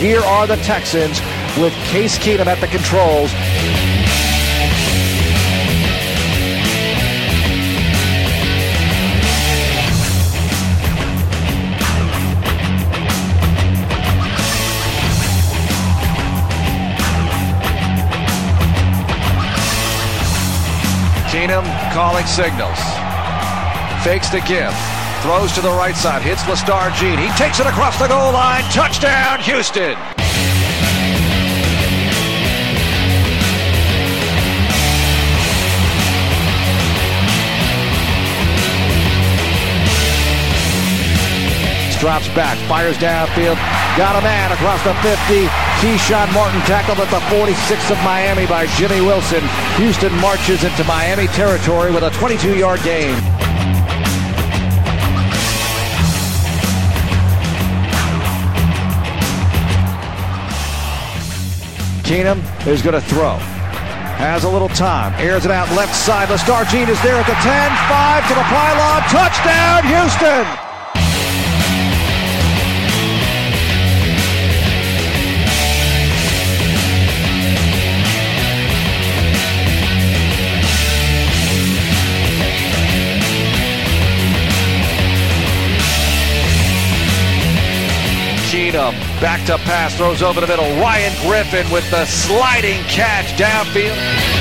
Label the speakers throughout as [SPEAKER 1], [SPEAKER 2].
[SPEAKER 1] here are the Texans with Case Keenum at the controls. Keenum calling signals. Fakes the give. Throws to the right side. Hits Lestar-Jean. He takes it across the goal line. Touchdown, Houston! Drops back, fires downfield, got a man across the 50. Keyshawn Martin tackled at the 46 of Miami by Jimmy Wilson. Houston marches into Miami territory with a 22-yard gain. Keenum is going to throw. Has a little time. Airs it out left side. Lestar-Jean is there at the 10. 5 to the pylon. Touchdown, Houston! Keenum, back to pass, throws over the middle. Ryan Griffin with the sliding catch downfield.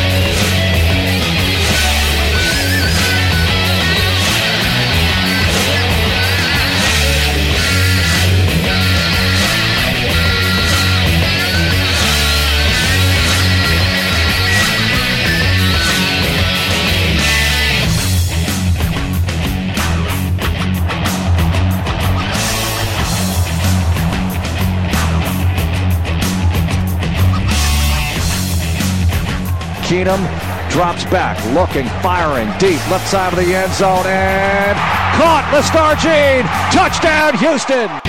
[SPEAKER 1] Keenum drops back, looking, firing, deep, left side of the end zone, and caught! Lestar-Jean! Touchdown, Houston!